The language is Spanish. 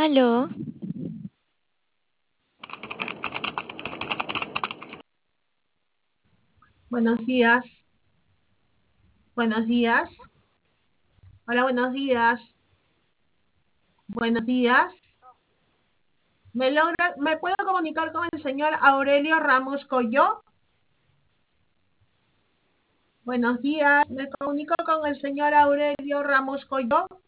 Aló, Buenos días, buenos días. Hola, buenos días, buenos días. ¿Me puedo comunicar con el señor Aurelio Ramos Coyo? Buenos días, me comunico con el señor Aurelio Ramos Coyo.